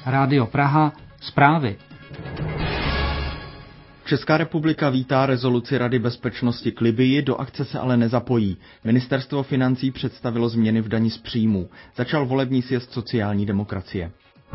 Rádio Praha, zprávy. Česká republika vítá rezoluci Rady bezpečnosti k Libyi, do akce se ale nezapojí. Ministerstvo financí představilo změny v dani z příjmů. Začal volební sjezd sociální demokracie.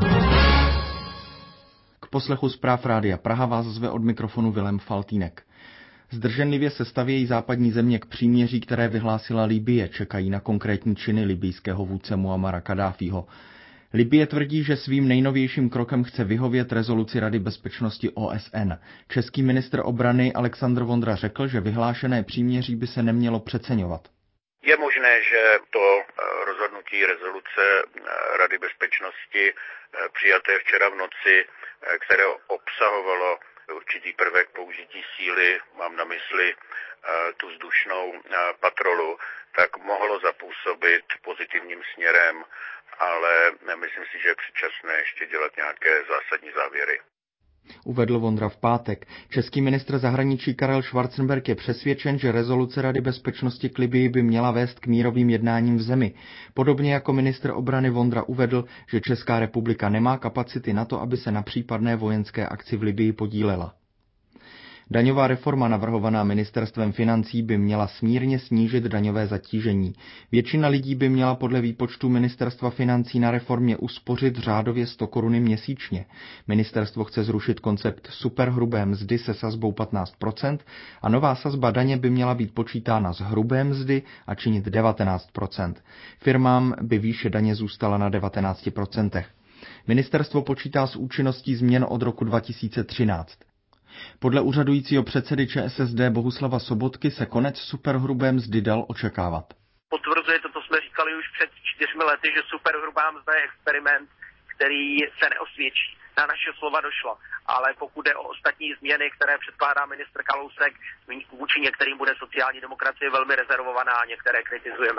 K poslechu zpráv Rádia Praha vás zve od mikrofonu Vilém Faltýnek. Zdrženlivě se stavějí západní země k příměří, které vyhlásila Libye, čekají na konkrétní činy libijského vůdce Muammara Kaddáfího. Libye tvrdí, že svým nejnovějším krokem chce vyhovět rezoluci Rady bezpečnosti OSN. Český ministr obrany Alexandr Vondra řekl, že vyhlášené příměří by se nemělo přeceňovat. Je možné, že to rozhodnutí rezoluce Rady bezpečnosti přijaté včera v noci, které obsahovalo určitý prvek použití síly, mám na mysli tu vzdušnou patrolu, tak mohlo zapůsobit pozitivním směrem, ale myslím si, že je předčasné ještě dělat nějaké zásadní závěry. Uvedl Vondra v pátek. Český ministr zahraničí Karel Schwarzenberg je přesvědčen, že rezoluce Rady bezpečnosti k Libyi by měla vést k mírovým jednáním v zemi. Podobně jako ministr obrany Vondra uvedl, že Česká republika nemá kapacity na to, aby se na případné vojenské akci v Libyi podílela. Daňová reforma navrhovaná ministerstvem financí by měla smírně snížit daňové zatížení. Většina lidí by měla podle výpočtu ministerstva financí na reformě uspořit řádově 100 koruny měsíčně. Ministerstvo chce zrušit koncept superhrubé mzdy se sazbou 15% a nová sazba daně by měla být počítána z hrubé mzdy a činit 19%. Firmám by výše daně zůstala na 19%. Ministerstvo počítá s účinností změn od roku 2013. Podle úřadujícího předsedy ČSSD Bohuslava Sobotky se konec superhrubé mzdy dal očekávat. Potvrzuje to, co jsme říkali už před 4 lety, že superhrubá mzda je experiment, který se neosvědčí. Na naše slova došlo. Ale pokud jde o ostatní změny, které předkládá ministr Kalousek, vůči některým bude sociální demokracie velmi rezervovaná a některé kritizujeme.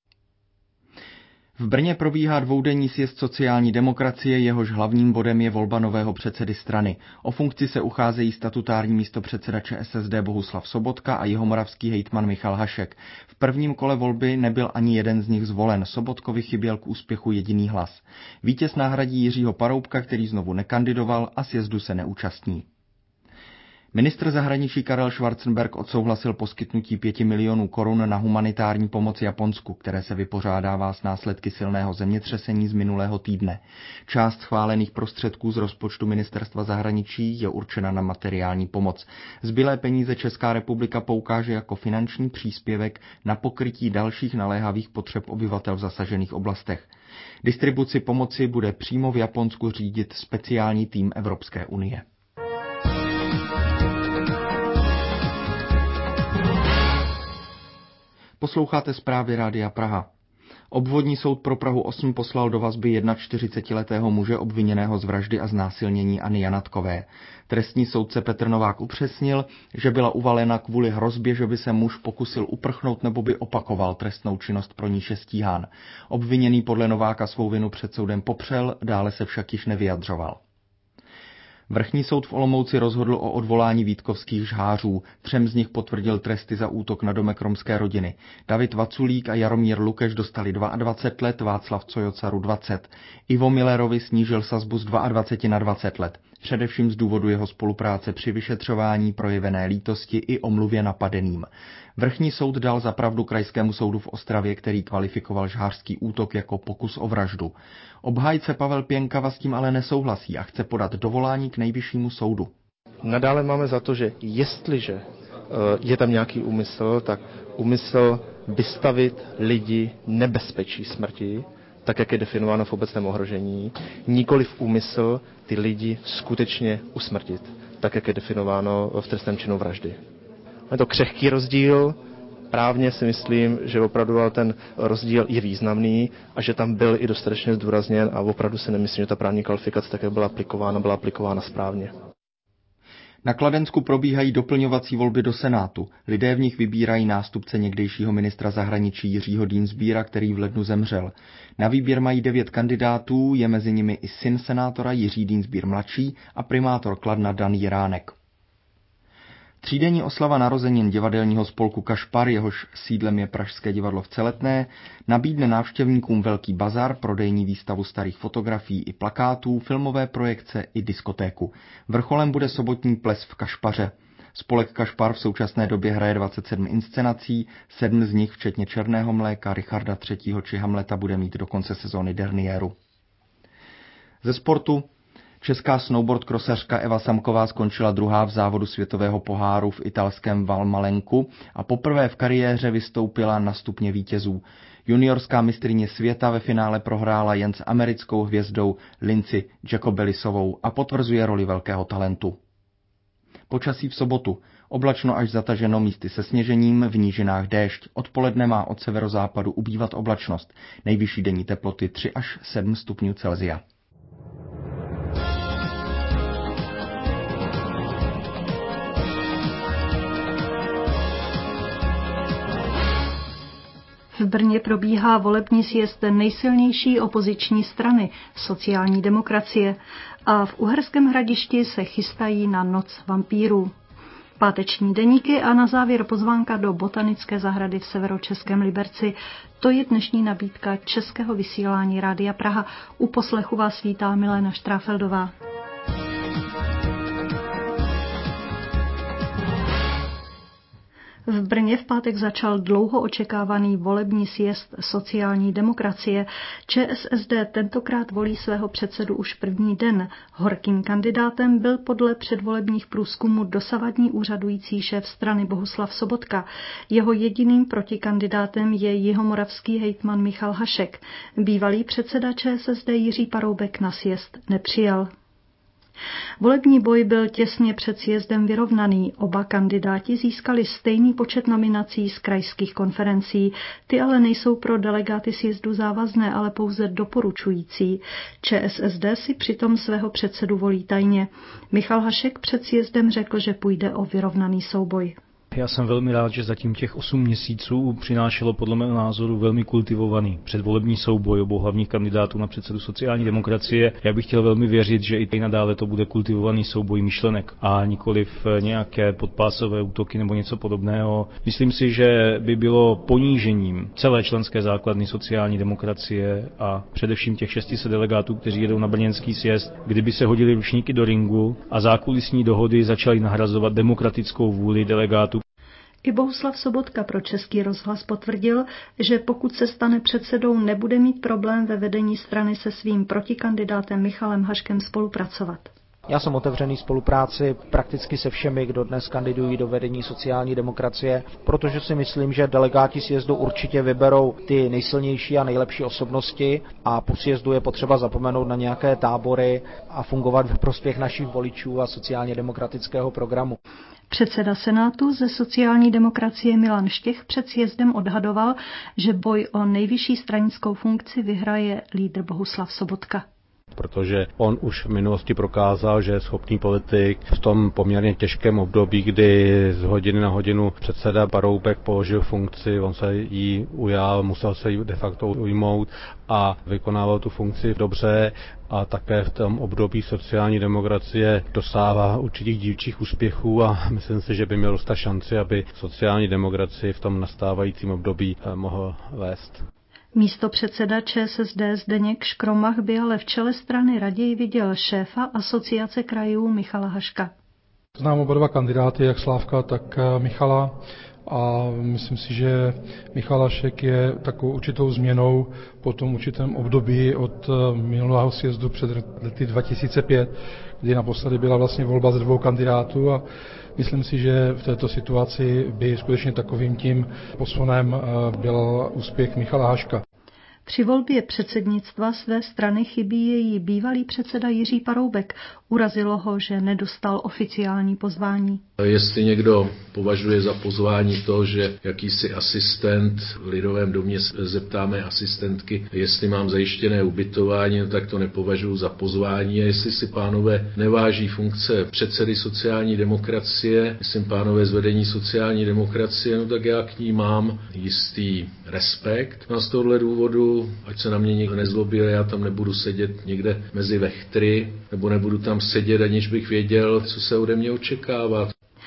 V Brně probíhá dvoudenní sjezd sociální demokracie, jehož hlavním bodem je volba nového předsedy strany. O funkci se ucházejí statutární místopředseda ČSSD Bohuslav Sobotka a jihomoravský hejtman Michal Hašek. V prvním kole volby nebyl ani jeden z nich zvolen. Sobotkovi chyběl k úspěchu jediný hlas. Vítěz nahradí Jiřího Paroubka, který znovu nekandidoval a sjezdu se neúčastní. Ministr zahraničí Karel Schwarzenberg odsouhlasil poskytnutí 5 milionů korun na humanitární pomoc Japonsku, které se vypořádává s následky silného zemětřesení z minulého týdne. Část schválených prostředků z rozpočtu ministerstva zahraničí je určena na materiální pomoc. Zbylé peníze Česká republika poukáže jako finanční příspěvek na pokrytí dalších naléhavých potřeb obyvatel v zasažených oblastech. Distribuci pomoci bude přímo v Japonsku řídit speciální tým Evropské unie. Posloucháte zprávy Rádia Praha. Obvodní soud pro Prahu 8 poslal do vazby 41letého muže obviněného z vraždy a znásilnění Anny Janatkové. Trestní soudce Petr Novák upřesnil, že byla uvalena kvůli hrozbě, že by se muž pokusil uprchnout nebo by opakoval trestnou činnost, pro níž je stíhán. Obviněný podle Nováka svou vinu před soudem popřel, dále se však již nevyjadřoval. Vrchní soud v Olomouci rozhodl o odvolání vítkovských žhářů. 3 z nich potvrdil tresty za útok na domek romské rodiny. David Vaculík a Jaromír Lukeš dostali 22 let, Václav Cojocaru 20. Ivo Millerovi snížil sazbu z 22 na 20 let. Především z důvodu jeho spolupráce při vyšetřování, projevené lítosti i omluvě napadeným. Vrchní soud dal za pravdu Krajskému soudu v Ostravě, který kvalifikoval žhářský útok jako pokus o vraždu. Obhájce Pavel Pěnkava s tím ale nesouhlasí a chce podat dovolání k Nejvyššímu soudu. Nadále máme za to, že jestliže je tam nějaký úmysl, tak úmysl vystavit lidi nebezpečí smrti, tak jak je definováno v obecném ohrožení, nikoliv úmysl ty lidi skutečně usmrtit, tak jak je definováno v trestném činu vraždy. Je to křehký rozdíl, právně si myslím, že opravdu ten rozdíl je významný a že tam byl i dostatečně zdůrazněn a opravdu si nemyslím, že ta právní kvalifikace, tak jak byla aplikována správně. Na Kladensku probíhají doplňovací volby do Senátu. Lidé v nich vybírají nástupce někdejšího ministra zahraničí Jiřího Dienstbiera, který v lednu zemřel. Na výběr mají 9 kandidátů, je mezi nimi i syn senátora Jiří Dienstbier mladší a primátor Kladna Dan Jiránek. Třídenní oslava narozenin divadelního spolku Kašpar, jehož sídlem je Pražské divadlo v Celetné, nabídne návštěvníkům velký bazar, prodejní výstavu starých fotografií i plakátů, filmové projekce i diskotéku. Vrcholem bude sobotní ples v Kašpaře. Spolek Kašpar v současné době hraje 27 inscenací, 7 z nich, včetně Černého mléka, Richarda III. Či Hamleta, bude mít do konce sezóny derniéru. Ze sportu. Česká snowboard krosařka Eva Samková skončila druhá v závodu světového poháru v italském Valmalenku a poprvé v kariéře vystoupila na stupně vítězů. Juniorská mistryně světa ve finále prohrála jen s americkou hvězdou Lindsey Jacobelisovou a potvrzuje roli velkého talentu. Počasí v sobotu. Oblačno až zataženo, místy se sněžením, v nížinách déšť. Odpoledne má od severozápadu ubývat oblačnost. Nejvyšší denní teploty 3 až 7 stupňů Celsia. V Brně probíhá volební sjezd nejsilnější opoziční strany, sociální demokracie, a v Uherském Hradišti se chystají na noc vampírů. Páteční deníky a na závěr pozvánka do botanické zahrady v severočeském Liberci. To je dnešní nabídka českého vysílání Rádia Praha. U poslechu vás vítá Milena Štráfeldová. V Brně v pátek začal dlouho očekávaný volební sjezd sociální demokracie. ČSSD tentokrát volí svého předsedu už první den. Horkým kandidátem byl podle předvolebních průzkumů dosavadní úřadující šéf strany Bohuslav Sobotka. Jeho jediným protikandidátem je jihomoravský hejtman Michal Hašek. Bývalý předseda ČSSD Jiří Paroubek na sjezd nepřijel. Volební boj byl těsně před sjezdem vyrovnaný. Oba kandidáti získali stejný počet nominací z krajských konferencí. Ty ale nejsou pro delegáty sjezdu závazné, ale pouze doporučující. ČSSD si přitom svého předsedu volí tajně. Michal Hašek před sjezdem řekl, že půjde o vyrovnaný souboj. Já jsem velmi rád, že zatím těch 8 měsíců přinášelo podle mého názoru velmi kultivovaný předvolební souboj obou hlavních kandidátů na předsedu sociální demokracie. Já bych chtěl velmi věřit, že i nadále to bude kultivovaný souboj myšlenek a nikoliv nějaké podpásové útoky nebo něco podobného. Myslím si, že by bylo ponížením celé členské základny sociální demokracie a především těch 600 delegátů, kteří jedou na brněnský sjezd, kdyby se hodili ručníky do ringu a zákulisní dohody začaly nahrazovat demokratickou vůli delegátů. I Bohuslav Sobotka pro Český rozhlas potvrdil, že pokud se stane předsedou, nebude mít problém ve vedení strany se svým protikandidátem Michalem Haškem spolupracovat. Já jsem otevřený spolupráci prakticky se všemi, kdo dnes kandidují do vedení sociální demokracie, protože si myslím, že delegáti sjezdu určitě vyberou ty nejsilnější a nejlepší osobnosti a po sjezdu je potřeba zapomenout na nějaké tábory a fungovat ve prospěch našich voličů a sociálně demokratického programu. Předseda Senátu ze sociální demokracie Milan Štěch před sjezdem odhadoval, že boj o nejvyšší stranickou funkci vyhraje lídr Bohuslav Sobotka. Protože on už v minulosti prokázal, že je schopný politik v tom poměrně těžkém období, kdy z hodiny na hodinu předseda Paroubek položil funkci, on se jí ujal, musel se jí de facto ujmout a vykonával tu funkci dobře a také v tom období sociální demokracie dosává určitých dílčích úspěchů a myslím si, že by měl dostat šanci, aby sociální demokracii v tom nastávajícím období mohl vést. Místopředseda ČSSD Zdeněk Škromach by ale v čele strany raději viděl šéfa Asociace krajů Michala Haška. Znám oba dva kandidáty, jak Slávka, tak Michala, a myslím si, že Michal Hašek je takovou určitou změnou po tom určitém období od minulého sjezdu před lety 2005, kdy naposledy byla vlastně volba ze 2 kandidátů a myslím si, že v této situaci by skutečně takovým tím posunem byl úspěch Michala Haška. Při volbě předsednictva své strany chybí její bývalý předseda Jiří Paroubek. Urazilo ho, že nedostal oficiální pozvání. Jestli někdo považuje za pozvání to, že jakýsi asistent v Lidovém domě zeptáme asistentky, jestli mám zajištěné ubytování, tak to nepovažuji za pozvání. A jestli si pánové neváží funkce předsedy sociální demokracie, myslím pánové z vedení sociální demokracie, no tak já k ní mám jistý respekt. No a z tohohle důvodu, ať se na mě někdo nezlobil, já tam nebudu sedět někde mezi vechtry, nebo nebudu tam sedět, aniž bych věděl, co se ode mě očekává.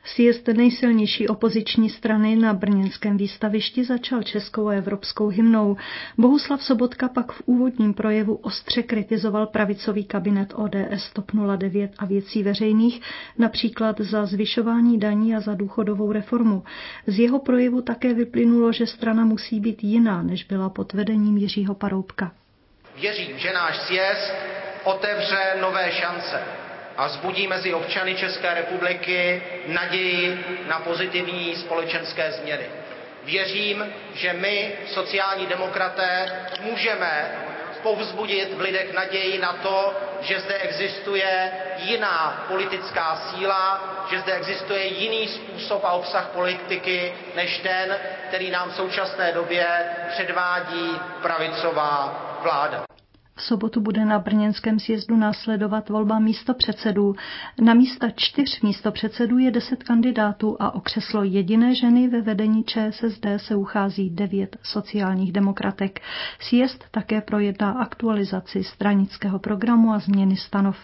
Sjezd nejsilnější opoziční strany na brněnském výstavišti začal českou a evropskou hymnou. Bohuslav Sobotka pak v úvodním projevu ostře kritizoval pravicový kabinet ODS TOP 09 a Věcí veřejných, například za zvyšování daní a za důchodovou reformu. Z jeho projevu také vyplynulo, že strana musí být jiná, než byla pod vedením Jiřího Paroubka. Věřím, že náš sjezd otevře nové šance a vzbudí mezi občany České republiky naději na pozitivní společenské změny. Věřím, že my, sociální demokraté, můžeme povzbudit v lidech naději na to, že zde existuje jiná politická síla, že zde existuje jiný způsob a obsah politiky, než ten, který nám v současné době předvádí pravicová vláda. V sobotu bude na brněnském sjezdu následovat volba místopředsedů. Na místa 4 místopředsedů je 10 kandidátů a o křeslo jediné ženy ve vedení ČSSD se uchází 9 sociálních demokratek. Sjezd také projedná aktualizaci stranického programu a změny stanov.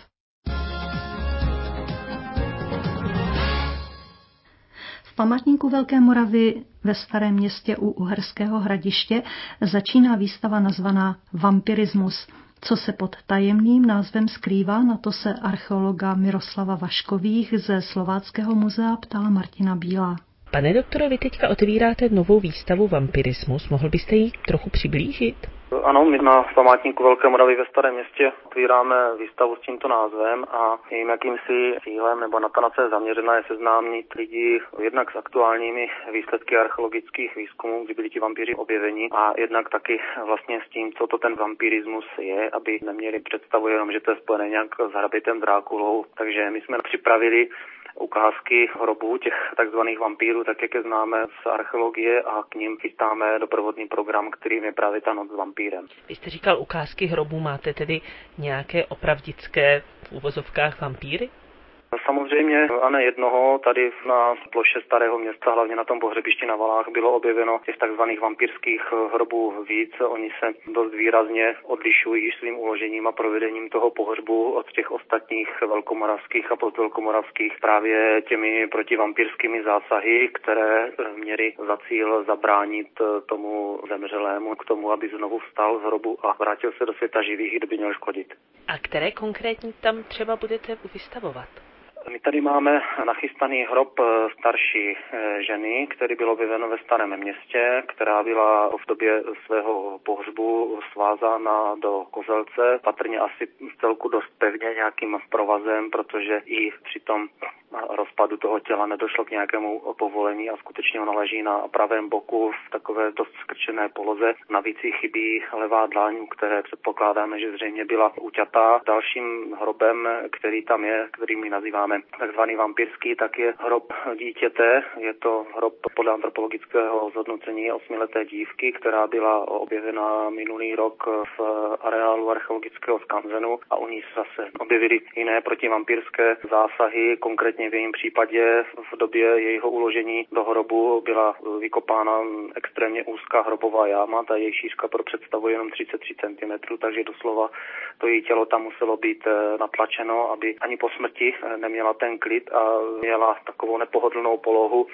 V památníku Velké Moravy ve Starém Městě u Uherského Hradiště začíná výstava nazvaná Vampyrismus. Co se pod tajemným názvem skrývá, na to se archeologa Miroslava Vaškových ze Slováckého muzea ptala Martina Bílá. Pane doktore, vy teďka otevíráte novou výstavu Vampyrismus. Mohl byste ji trochu přiblížit? Ano, my na památníku Velké Moravy ve Starém Městě otvíráme výstavu s tímto názvem a jejím jakýmsi cílem nebo na to je zaměřená je seznámit lidi jednak s aktuálními výsledky archeologických výzkumů, kdy byli ti vampíři objeveni, a jednak taky vlastně s tím, co to ten vampyrismus je, aby neměli představu jenom, že to je spojené nějak s hrabitem Drákulou. Takže my jsme připravili ukázky hrobů těch takzvaných vampírů, tak jak je známe z archeologie, a k ním chystáme doprovodný program, kterým je právě ta noc s vampírem. Vy jste říkal ukázky hrobů, máte tedy nějaké opravdické v uvozovkách vampíry? Samozřejmě a ne jednoho. Tady na ploše Starého Města, hlavně na tom pohřebišti na Valách, bylo objeveno těch takzvaných vampírských hrobů víc. Oni se dost výrazně odlišují svým uložením a provedením toho pohřbu od těch ostatních velkomoravských a podvelkomoravských právě těmi protivampírskými zásahy, které měly za cíl zabránit tomu zemřelému k tomu, aby znovu vstal z hrobu a vrátil se do světa živých, kdyby měl škodit. A které konkrétně tam třeba budete vystavovat? My tady máme nachystaný hrob starší ženy, který byl objeven ve Starém Městě, která byla v době svého pohřbu svázána do kozelce, patrně asi v celku dost pevně nějakým provazem, protože i při tom rozpadu toho těla nedošlo k nějakému povolení a skutečně ona leží na pravém boku v takové dost skrčené poloze. Navíc jí chybí levá dlaň, které předpokládáme, že zřejmě byla uťatá. Dalším hrobem, který tam je, který my nazýváme takzvaný vampírský, tak je hrob dítěte. Je to hrob podle antropologického zhodnocení 8leté dívky, která byla objevena minulý rok v areálu archeologického skanzenu a u ní se zase objevily jiné protivampírské zásahy. Konkrétně v jejím případě v době jejího uložení do hrobu byla vykopána extrémně úzká hrobová jáma, ta její šířka pro představu jenom 33 cm, takže doslova to její tělo tam muselo být natlačeno, aby ani po smrti neměla ten klid a měla takovou nepohodlnou polohu.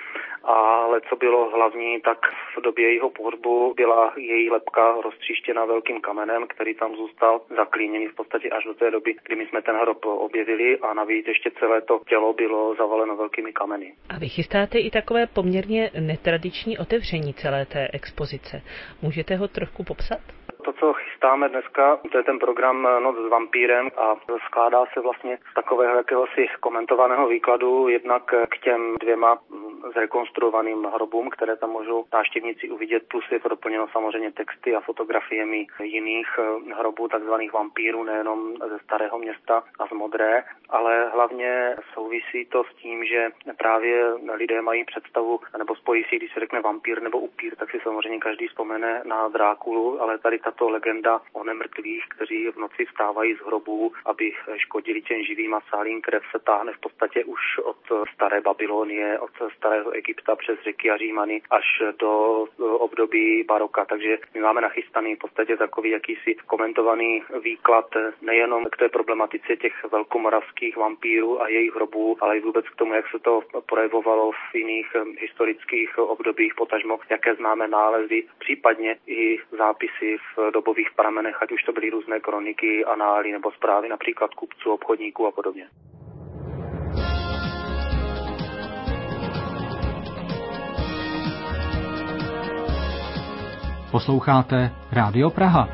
Ale co bylo hlavní, tak v době jejího pohřbu byla její lebka roztříštěna velkým kamenem, který tam zůstal zaklíněný v podstatě až do té doby, kdy my jsme ten hrob objevili, a navíc ještě celé to tělo bylo zavaleno velkými kameny. A vy chystáte i takové poměrně netradiční otevření celé té expozice. Můžete ho trošku popsat? To, co chystáme dneska, to je ten program Noc s vampírem a skládá se vlastně z takového jakéhosi komentovaného výkladu jednak k těm 2 zrekonstruovaným hrobům, které tam můžou návštěvníci uvidět, plus je to doplněno samozřejmě texty a fotografiemi jiných hrobů, takzvaných vampírů, nejenom ze Starého Města a z Modré, ale hlavně souvisí to s tím, že právě lidé mají představu, nebo spojí si, když se řekne vampír nebo upír, tak si samozřejmě každý vzpomene na Drákulu, ale tady tato legenda o nemrtvých, kteří v noci vstávají z hrobů, aby škodili těm živým a sálím krev, se táhne v podstatě už od staré Babylonie, od staré starého Egypta přes řeky a Římany až do období baroka. Takže my máme nachystaný v podstatě takový jakýsi komentovaný výklad nejenom k té problematice těch velkomoravských vampírů a jejich hrobů, ale i vůbec k tomu, jak se to projevovalo v jiných historických obdobích, potažmo, jaké známe nálezy, případně i zápisy v dobových pramenech, ať už to byly různé kroniky, anály nebo zprávy například kupců, obchodníků a podobně. Posloucháte Rádio Praha.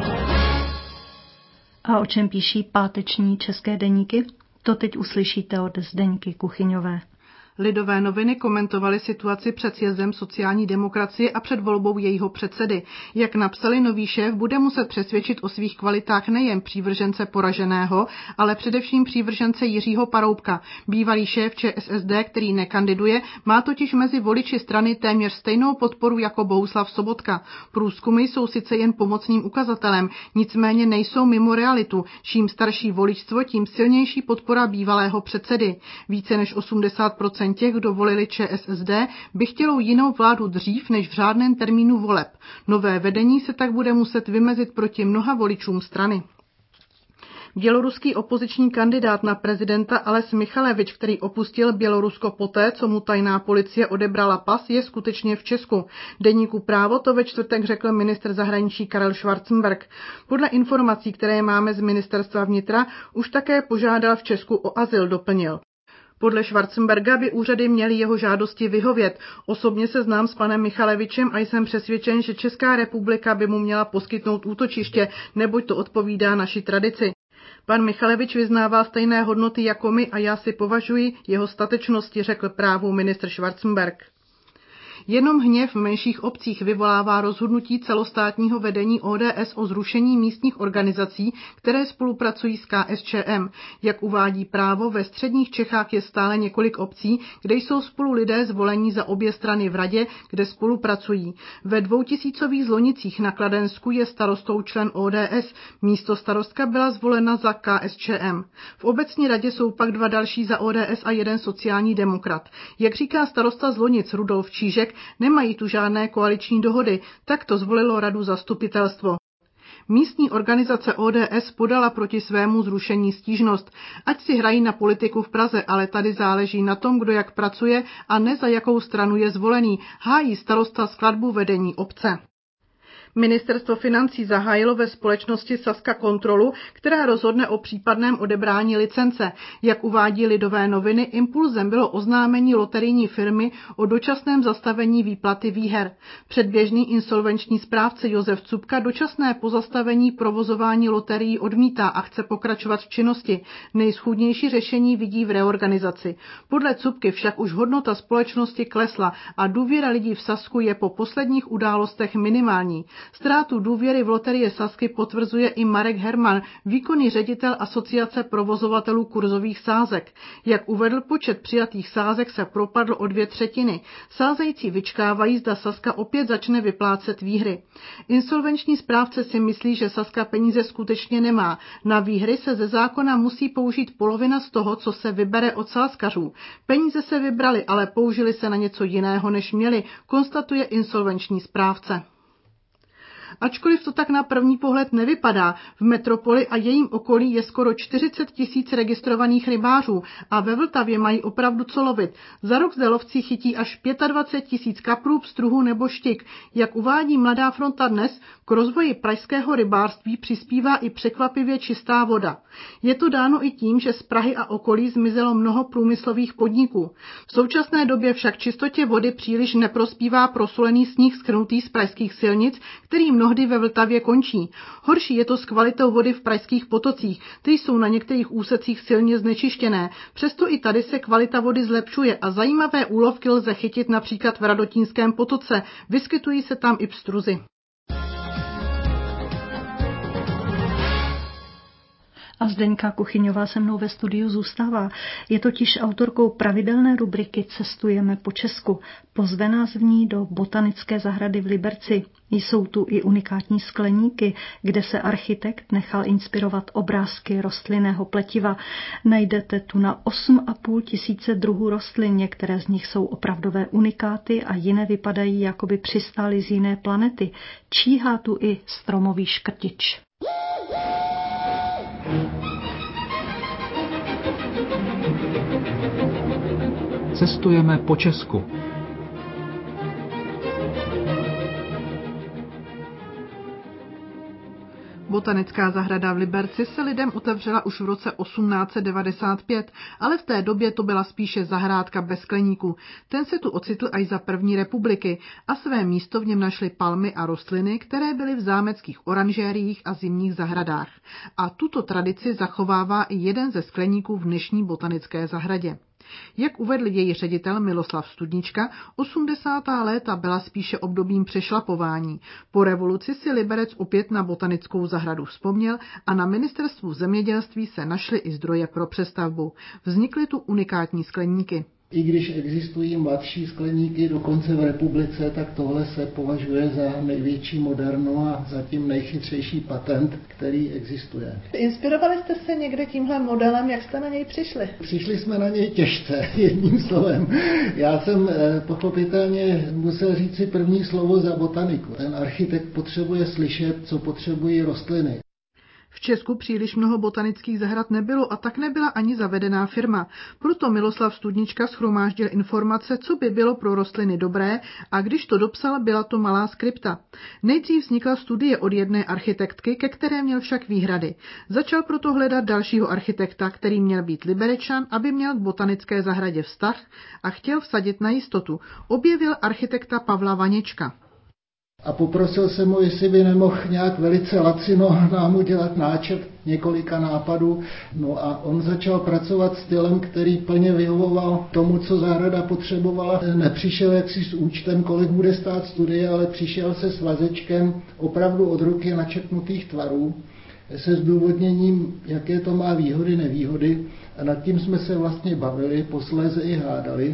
A o čem píší páteční české deníky? To teď uslyšíte od Zdeňky Kuchyňové. Lidové noviny komentovaly situaci před sjezdem sociální demokracie a před volbou jejího předsedy. Jak napsali, nový šéf bude muset přesvědčit o svých kvalitách nejen přívržence poraženého, ale především přívržence Jiřího Paroubka. Bývalý šéf ČSSD, který nekandiduje, má totiž mezi voliči strany téměř stejnou podporu jako Bohuslav Sobotka. Průzkumy jsou sice jen pomocným ukazatelem, nicméně nejsou mimo realitu. Čím starší voličstvo, tím silnější podpora bývalého předsedy. Více než 80% těch, kdo volili ČSSD, by chtělo jinou vládu dřív než v řádném termínu voleb. Nové vedení se tak bude muset vymezit proti mnoha voličům strany. Běloruský opoziční kandidát na prezidenta Ales Michalevič, který opustil Bělorusko poté, co mu tajná policie odebrala pas, je skutečně v Česku. Deníku Právo to ve čtvrtek řekl ministr zahraničí Karel Schwarzenberg. Podle informací, které máme z ministerstva vnitra, už také požádal v Česku o azyl, doplnil. Podle Schwarzenberga by úřady měly jeho žádosti vyhovět. Osobně se znám s panem Michalevičem a jsem přesvědčen, že Česká republika by mu měla poskytnout útočiště, neboť to odpovídá naší tradici. Pan Michalevič vyznává stejné hodnoty jako my a já si považuji jeho statečnosti, řekl Právu ministr Schwarzenberg. Jenom hněv v menších obcích vyvolává rozhodnutí celostátního vedení ODS o zrušení místních organizací, které spolupracují s KSČM. Jak uvádí Právo, ve středních Čechách je stále několik obcí, kde jsou spolu lidé zvolení za obě strany v radě, kde spolupracují. Ve 2000 Zlonicích na Kladensku je starostou člen ODS, místostarostka byla zvolena za KSČM. V obecní radě jsou pak dva další za ODS a jeden sociální demokrat. Jak říká starosta Zlonic Rudolf Čížek, nemají tu žádné koaliční dohody, tak to zvolilo radu zastupitelstvo. Místní organizace ODS podala proti svému zrušení stížnost. Ať si hrají na politiku v Praze, ale tady záleží na tom, kdo jak pracuje a ne za jakou stranu je zvolený, hájí starosta skladbu vedení obce. Ministerstvo financí zahájilo ve společnosti Sazka kontrolu, která rozhodne o případném odebrání licence. Jak uvádí Lidové noviny, impulzem bylo oznámení loterijní firmy o dočasném zastavení výplaty výher. Předběžný insolvenční správce Josef Cupka dočasné pozastavení provozování loterií odmítá a chce pokračovat v činnosti. Nejschůdnější řešení vidí v reorganizaci. Podle Cupky však už hodnota společnosti klesla a důvěra lidí v Sazku je po posledních událostech minimální. Ztrátu důvěry v loterie Sazky potvrzuje i Marek Herman, výkonný ředitel Asociace provozovatelů kurzových sázek. Jak uvedl, počet přijatých sázek se propadl o 2/3. Sázející vyčkávají, zda Sazka opět začne vyplácet výhry. Insolvenční správce si myslí, že Sazka peníze skutečně nemá. Na výhry se ze zákona musí použít polovina z toho, co se vybere od sázkařů. Peníze se vybrali, ale použili se na něco jiného, než měli, konstatuje insolvenční správce. Ačkoliv to tak na první pohled nevypadá, v metropoli a jejím okolí je skoro 40 000 registrovaných rybářů a ve Vltavě mají opravdu co lovit. Za rok zde lovci chytí až 25 000 kaprů, pstruhů nebo štik. Jak uvádí Mladá fronta dnes, k rozvoji pražského rybářství přispívá i překvapivě čistá voda. Je to dáno i tím, že z Prahy a okolí zmizelo mnoho průmyslových podniků. V současné době však čistotě vody příliš neprospívá prosolený sníh skrnutý z pražských silnic, který mnohdy ve Vltavě končí. Horší je to s kvalitou vody v pražských potocích, ty jsou na některých úsecích silně znečištěné. Přesto i tady se kvalita vody zlepšuje a zajímavé úlovky lze chytit například v Radotínském potoce. Vyskytují se tam i pstruzy. A Zdeňka Kuchyňová se mnou ve studiu zůstává. Je totiž autorkou pravidelné rubriky Cestujeme po Česku. Pozve nás v ní do botanické zahrady v Liberci. Jsou tu i unikátní skleníky, kde se architekt nechal inspirovat obrázky rostlinného pletiva. Najdete tu na 8,5 tisíce druhů rostlin, některé z nich jsou opravdové unikáty a jiné vypadají, jako by přistály z jiné planety. Číhá tu i stromový škrtič. Cestujeme po Česku. Botanická zahrada v Liberci se lidem otevřela už v roce 1895, ale v té době to byla spíše zahrádka bez skleníků. Ten se tu ocitl až za první republiky a své místo v něm našly palmy a rostliny, které byly v zámeckých oranžériích a zimních zahradách. A tuto tradici zachovává i jeden ze skleníků v dnešní botanické zahradě. Jak uvedl její ředitel Miloslav Studnička, 80. léta byla spíše obdobím přešlapování. Po revoluci si Liberec opět na botanickou zahradu vzpomněl a na ministerstvu zemědělství se našly i zdroje pro přestavbu. Vznikly tu unikátní skleníky. I když existují mladší skleníky dokonce v republice, tak tohle se považuje za největší modernu a zatím nejchytřejší patent, který existuje. Inspirovali jste se někde tímhle modelem, jak jste na něj přišli? Přišli jsme na něj těžce, jedním slovem. Já jsem pochopitelně musel říct si první slovo za botaniku. Ten architekt potřebuje slyšet, co potřebují rostliny. V Česku příliš mnoho botanických zahrad nebylo a tak nebyla ani zavedená firma. Proto Miloslav Studnička shromáždil informace, co by bylo pro rostliny dobré, a když to dopsal, byla to malá skripta. Nejdřív vznikla studie od jedné architektky, ke které měl však výhrady. Začal proto hledat dalšího architekta, který měl být Liberečan, aby měl k botanické zahradě vztah a chtěl vsadit na jistotu. Objevil architekta Pavla Vaněčka. A poprosil jsem ho, jestli by nemohl nějak velice lacino nám udělat náčrt několika nápadů. No a on začal pracovat stylem, který plně vyhovoval tomu, co zahrada potřebovala. Nepřišel jaksi s účtem, kolik bude stát studie, ale přišel se svazečkem opravdu od ruky načrtnutých tvarů se zdůvodněním, jaké to má výhody, nevýhody. A nad tím jsme se vlastně bavili, posléze i hádali.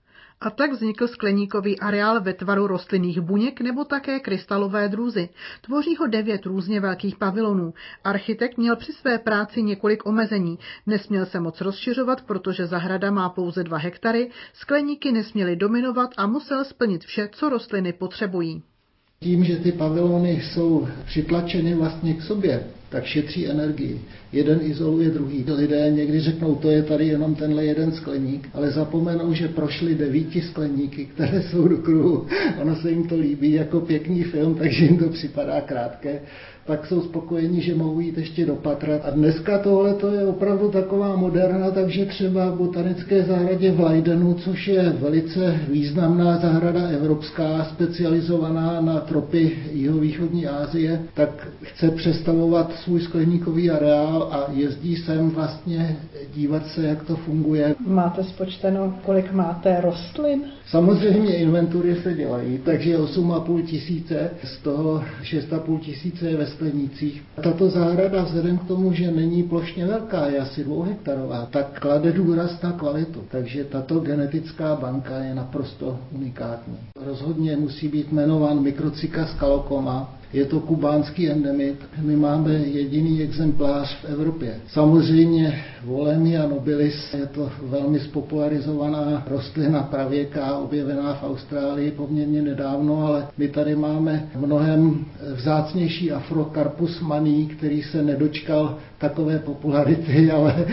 A tak vznikl skleníkový areál ve tvaru rostlinných buněk nebo také krystalové drůzy. Tvoří ho 9 různě velkých pavilonů. Architekt měl při své práci několik omezení. Nesměl se moc rozšiřovat, protože zahrada má pouze 2 hektary, skleníky nesměly dominovat a musel splnit vše, co rostliny potřebují. Tím, že ty pavilony jsou přitlačeny vlastně k sobě, tak šetří energii. Jeden izoluje druhý. Lidé někdy řeknou, to je tady jenom tenhle jeden skleník, ale zapomenou, že prošli 9 skleníky, které jsou do kruhu. Ono se jim to líbí jako pěkný film, takže jim to připadá krátké. Pak jsou spokojení, že mohou jít ještě dopatrat. A dneska tohle je opravdu taková moderna, takže třeba v botanické zahradě v Leidenu, což je velice významná zahrada evropská, specializovaná na tropy jihovýchodní Asie, tak chce přestavovat svůj skleníkový areál a jezdí sem vlastně dívat se, jak to funguje. Máte spočteno, kolik máte rostlin? Samozřejmě inventury se dělají, takže 8,5 tisíce, z toho 6,5 tisíce je ve sklenících. Tato zahrada vzhledem k tomu, že není plošně velká, je asi 2 hektarová, tak klade důraz na kvalitu. Takže tato genetická banka je naprosto unikátní. Rozhodně musí být jmenován Microcycas calocoma. Je to kubánský endemit. My máme jediný exemplář v Evropě. Samozřejmě Wollemia nobilis je to velmi spopularizovaná rostlina pravěká, objevená v Austrálii poměrně nedávno, ale my tady máme mnohem vzácnější Afrocarpus manii, který se nedočkal takové popularity, ale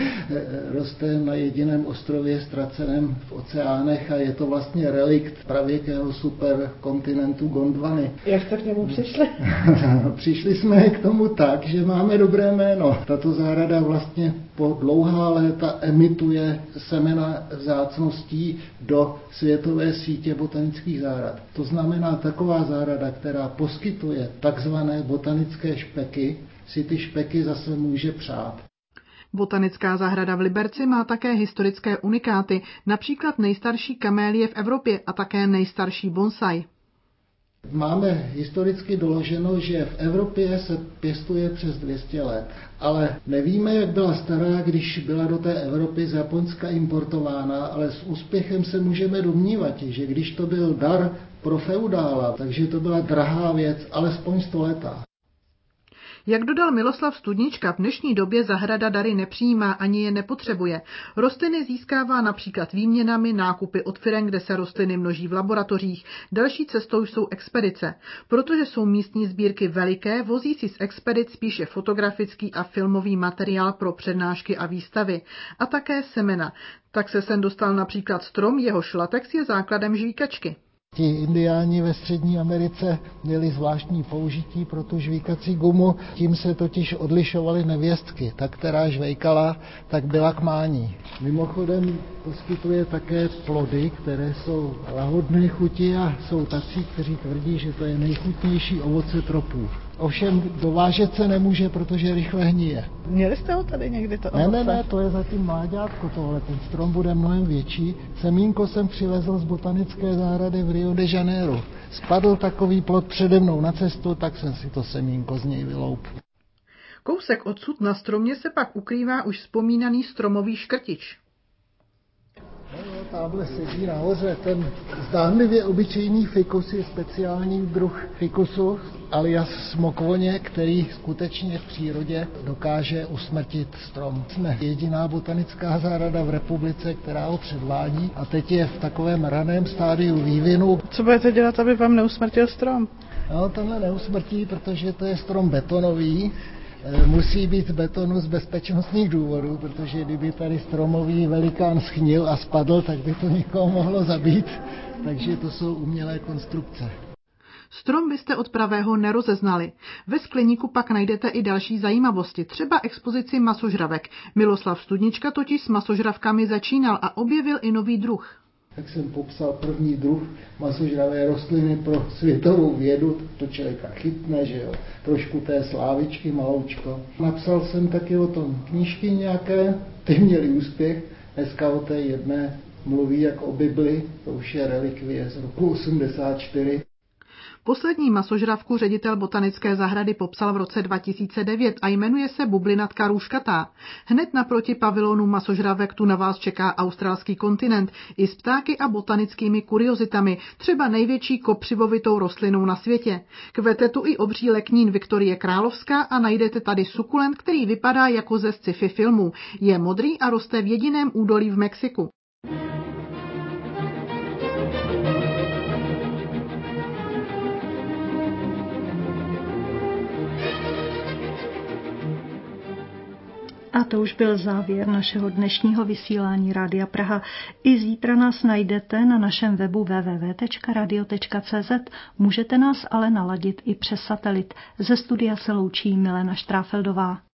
roste na jediném ostrově ztraceném v oceánech a je to vlastně relikt pravěkého superkontinentu Gondwany. Jak jste k němu přišli? Přišli jsme k tomu tak, že máme dobré jméno. Tato zahrada vlastně po dlouhá léta emituje semena vzácností do světové sítě botanických zahrad. To znamená taková zahrada, která poskytuje takzvané botanické špeky, si ty špeky zase může přát. Botanická zahrada v Liberci má také historické unikáty, například nejstarší kamélie v Evropě a také nejstarší bonsai. Máme historicky doloženo, že v Evropě se pěstuje přes 200 let, ale nevíme, jak byla stará, když byla do té Evropy z Japonska importována, ale s úspěchem se můžeme domnívat, že když to byl dar pro feudála, takže to byla drahá věc, alespoň 100 letá. Jak dodal Miloslav Studnička, v dnešní době zahrada dary nepřijímá ani je nepotřebuje. Rostliny získává například výměnami, nákupy od firem, kde se rostliny množí v laboratořích. Další cestou jsou expedice. Protože jsou místní sbírky veliké, vozí si z expedic spíše fotografický a filmový materiál pro přednášky a výstavy. A také semena. Tak se sem dostal například strom, jehož latex je základem žvíkačky. Ti indiáni ve Střední Americe měli zvláštní použití pro tu žvíkací gumu, tím se totiž odlišovaly nevěstky. Ta, která žvejkala, tak byla k mání. Mimochodem poskytuje také plody, které jsou lahodné chuti a jsou tací, kteří tvrdí, že to je nejchutnější ovoce tropů. Ovšem dovážet se nemůže, protože rychle hnije. Měli jste ho tady někdy to ovoce? Ne, to je zatím mláďátko tohle, ten strom bude mnohem větší. Semínko jsem přivezl z botanické zahrady v Rio de Janeiro. Spadl takový plod přede mnou na cestu, tak jsem si to semínko z něj vyloup. Kousek odsud na stromě se pak ukrývá už vzpomínaný stromový škrtič. Táhle sedí nahoře, ten zdánlivě obyčejný fikus je speciální druh fikusu alias smokvoně, který skutečně v přírodě dokáže usmrtit strom. Jsme jediná botanická zahrada v republice, která ho předvádí a teď je v takovém raném stádiu vývinu. Co budete dělat, aby vám neusmrtil strom? No, tenhle neusmrtí, protože to je strom betonový. Musí být z betonu z bezpečnostních důvodů, protože kdyby tady stromový velikán schnil a spadl, tak by to někoho mohlo zabít. Takže to jsou umělé konstrukce. Strom byste od pravého nerozeznali. Ve skleníku pak najdete i další zajímavosti, třeba expozici masožravek. Miloslav Studnička totiž s masožravkami začínal a objevil i nový druh. Tak jsem popsal první druh masožravé rostliny pro světovou vědu, to člověka chytne, že jo, trošku té slávičky, maloučko. Napsal jsem taky o tom knížky nějaké, ty měly úspěch, dneska o té jedné mluví jak o Bibli, to už je relikvie z roku 84. Poslední masožravku ředitel botanické zahrady popsal v roce 2009 a jmenuje se bublinatka růžkatá. Hned naproti pavilonu masožravek tu na vás čeká australský kontinent i s ptáky a botanickými kuriozitami, třeba největší kopřivovitou rostlinou na světě. Kvete tu i obří leknín Viktorie Královská a najdete tady sukulent, který vypadá jako ze sci-fi filmů. Je modrý a roste v jediném údolí v Mexiku. A to už byl závěr našeho dnešního vysílání Rádia Praha. I zítra nás najdete na našem webu www.radio.cz. Můžete nás ale naladit i přes satelit. Ze studia se loučí Milena Štráfeldová.